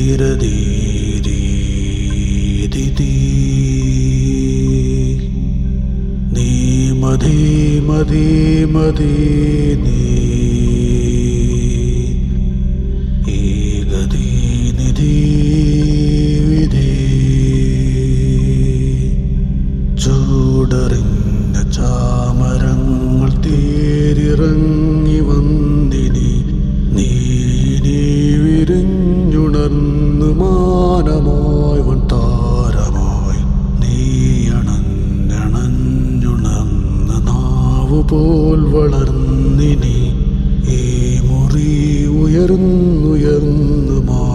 ധീരധീരീതി നീ മതി മതി മതി നീ ഈ ഗതി നിധി വിധി ചൂടറിഞ്ഞ ചാമരങ്ങൾ തേരിറങ്ങി വന്നിനി നീ വിരിഞ്ഞുണർന്ന് മാനമായി വൻ താരമായി നീ അണഞ്ഞണഞ്ഞുണർന്ന് നാവുപോൽ വളർന്നിനി ഈ മുറി ഉയർന്നുയർന്ന്